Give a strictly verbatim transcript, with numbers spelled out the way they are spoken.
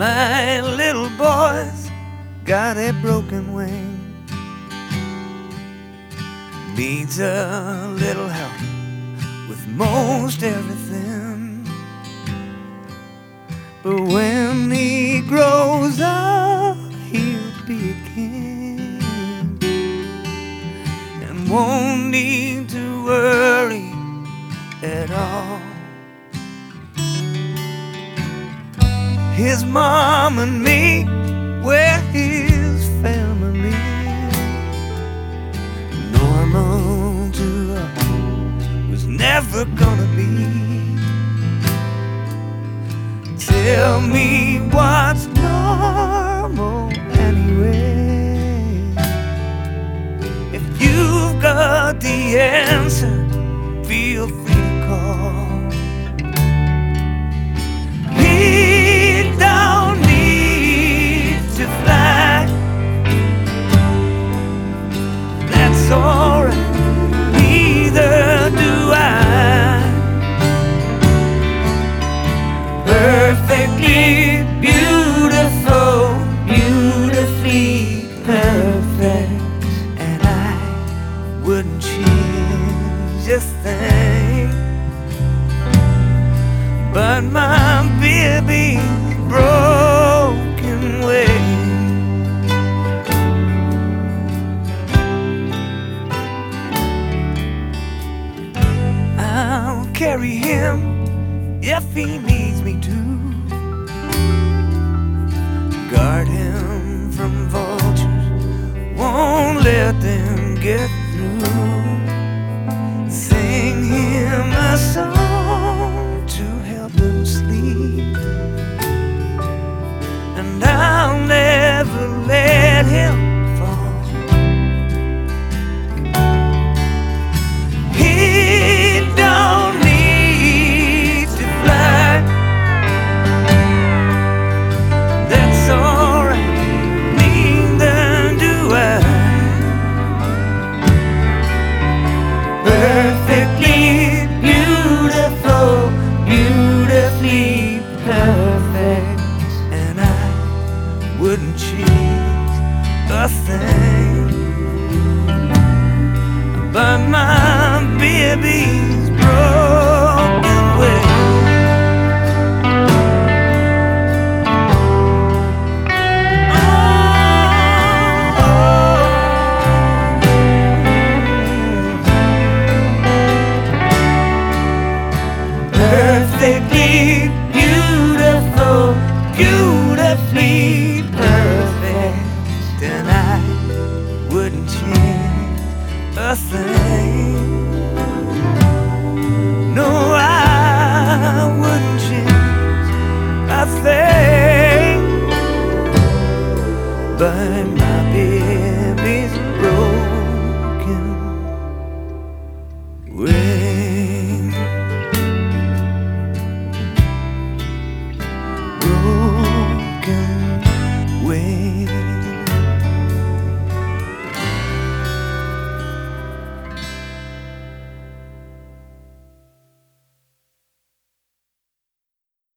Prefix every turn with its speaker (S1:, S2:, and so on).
S1: My little boy's got a broken wing, needs a little help with most everything. But when he grows up, he'll be a king and won't need to worry at all. His mom and me, we're his family. Normal to us was never gonna be. Tell me what's normal anyway. If you've got the answer, feel free to call. He don't need to fly, that's alright, neither do I. Perfectly beautiful, beautifully perfect, and I wouldn't change a thing. But my baby's broken wing, I'll carry him if he needs me to, guard him from vultures, won't let them get through.